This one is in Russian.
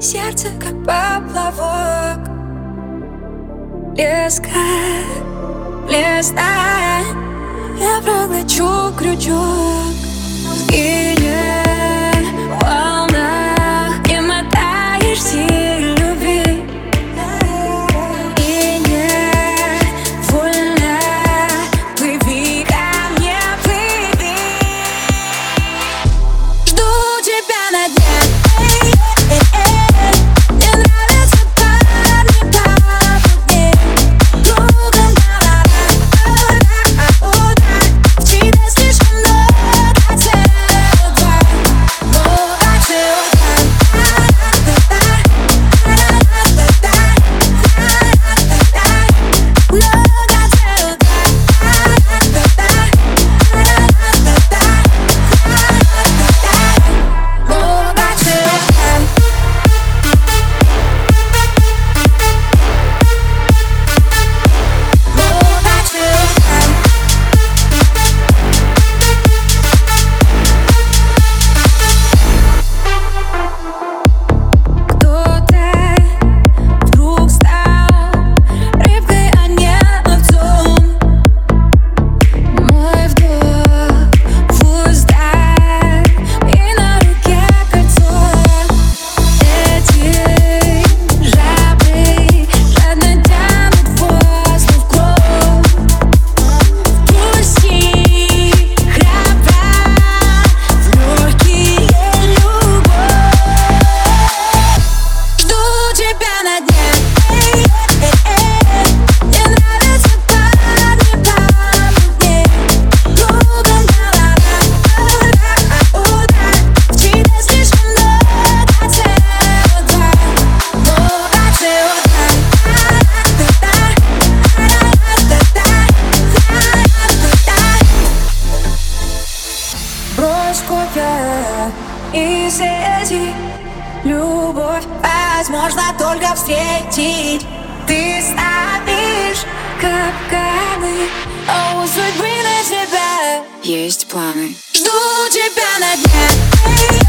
сердце как поплавок. Леска, лесная, я проглочу крючок. Скинет волна, не мотаешь сил любви. И невольно плыви ко мне, плыви. Жду тебя на дне. Мне нравятся парни поплотнее. Кругом голова, в тебе слишком много CO2. Много CO2. Брось копья и сети. Любовь возможно только встретить. Ты ставишь капканы, а у судьбы на тебя есть планы. Жду тебя на дне.